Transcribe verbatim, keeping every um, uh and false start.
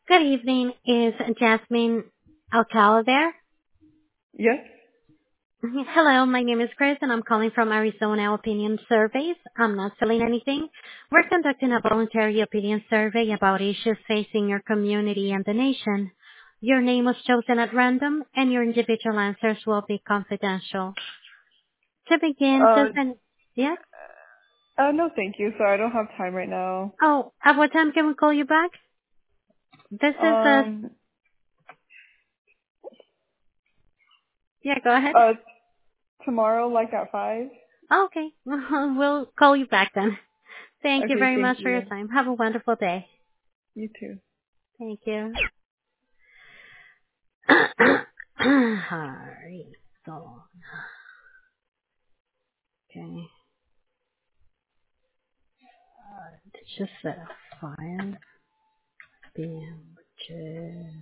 Good evening. Is Jasmine Alcala there? Yes. Mhm. Hello, my name is Chris and I'm calling from Arizona Opinion Surveys. I'm not selling anything. We're conducting a voluntary opinion survey about issues facing your community and the nation. Your name was chosen at random and your individual answers will be confidential. To begin, Uh, just an, yeah? uh, no, thank you. Sorry, I don't have time right now. Oh, at what time can we call you back? This is a, Um, yeah, go ahead. uh, tomorrow, like at five. Okay, we'll call you back then. Thank you Okay, very thank much for your you. time. Have a wonderful day. You too. Thank you. Alright, so, okay. It's just a file. Damages.